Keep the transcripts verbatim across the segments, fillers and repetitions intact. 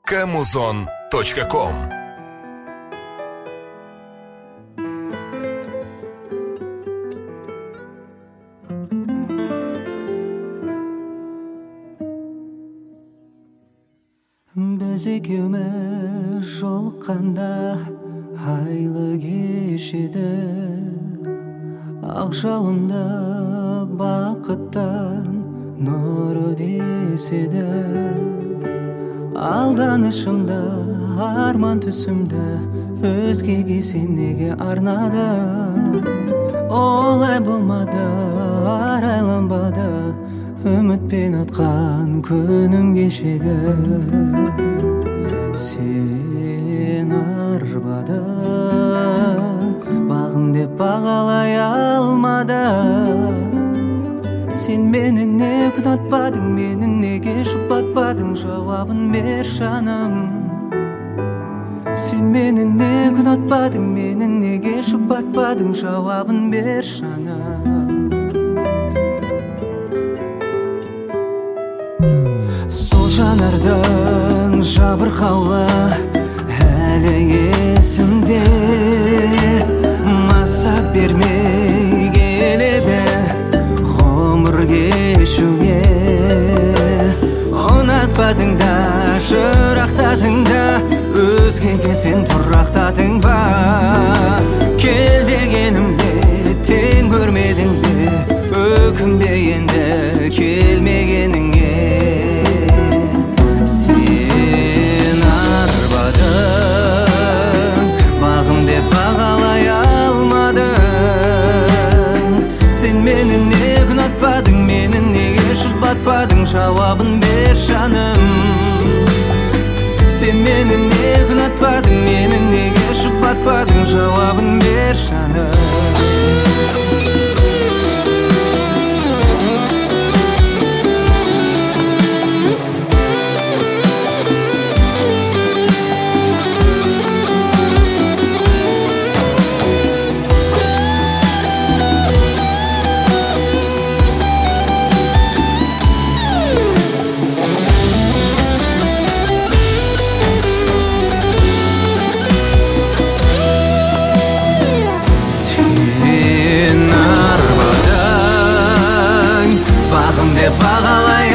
камузон точка ком. Біз екеуміз жолыққанда айлы кешеді, ақ жауында бақыттан нұры деседі. Алданышымды, арман түсімді өзгеге сен неге арнады? Олай болмады, арайланбады, үмітпен атқан күнім кешегі. Сен арбадың, бағым деп бағалай алмадың. Сен мені не күнатпадың, мені неге жұбатпадың, жауабын бер жаным. Сен мені не күнатпадың, мені неге жұбатпадың, жауабын бер жаным. Сол жанардың жабырқаулы әлі есімде, маза бермей келеді ғұмыр кешуге. Ұнатпадың да, жырақтадың да, өзгеге сен тұрақтадың ба? Кел дегенімде тең көрмедің бе, өкінбе енді келмегеніңе. Сен арбадың, бағым деп бағалай алмадың. Сен мені не күнатпадың, мені неге жұбатпадың, жауабын бер жаным. Сен мені не күнатпадың, мені неге жұбатпадың, жауабын бер жаным. Бағалай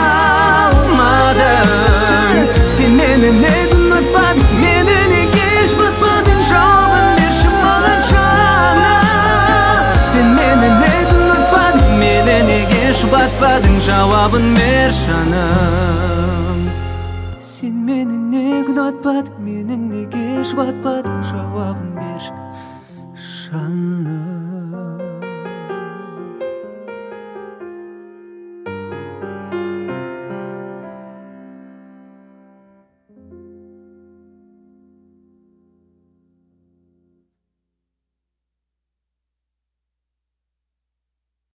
алмадың. Сен мені не күнатпадың, мені неге жұбатпадың, жауабын берші маған жаным. Сен мені не күнатпадың, мені неге жұбатпадың, жауабын бер жаным. Сен мені не күнатпадың, мені неге жұбатпадың, жауабын берші жаным.